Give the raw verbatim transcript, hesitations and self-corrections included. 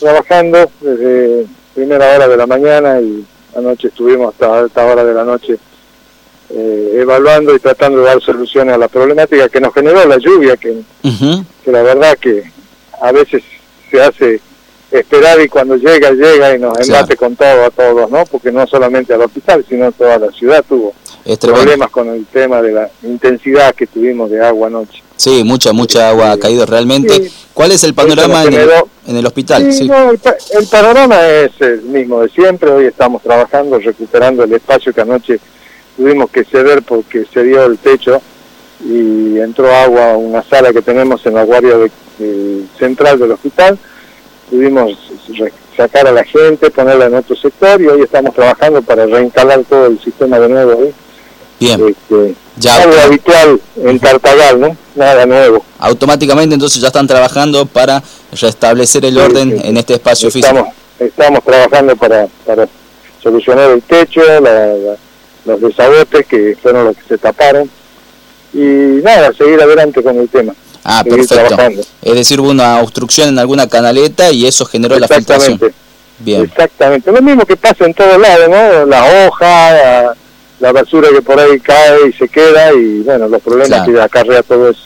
trabajando desde primera hora de la mañana y anoche estuvimos hasta alta hora de la noche eh, evaluando y tratando de dar soluciones a la problemática que nos generó la lluvia, que, uh-huh. que la verdad que a veces se hace esperar y cuando llega, llega y nos embate, claro, con todo a todos, ¿no? Porque no solamente al hospital, sino toda la ciudad tuvo problemas con el tema de la intensidad que tuvimos de agua anoche. Sí, mucha, mucha agua ha caído realmente. Sí. ¿Cuál es el panorama en el, en el hospital? Sí, sí. No, el, el panorama es el mismo de siempre. Hoy estamos trabajando, recuperando el espacio que anoche tuvimos que ceder porque se dio el techo y entró agua a una sala que tenemos en la guardia de, de, central del hospital. Pudimos sacar a la gente, ponerla en otro sector y hoy estamos trabajando para reinstalar todo el sistema de nuevo ahí. Bien. Este, ya, algo habitual en Tartagal, ¿no? Nada nuevo. Automáticamente entonces ya están trabajando para restablecer el sí, orden sí, en este espacio estamos, físico. Estamos trabajando para, para solucionar el techo, la, la, los desabotes que fueron los que se taparon y nada, seguir adelante con el tema. Ah, perfecto. Trabajando. Es decir, hubo una obstrucción en alguna canaleta y eso generó la filtración. Bien. Exactamente. Lo mismo que pasa en todos lados, ¿no? La hoja, la, la basura que por ahí cae y se queda y, bueno, los problemas claro. que acarrea todo eso.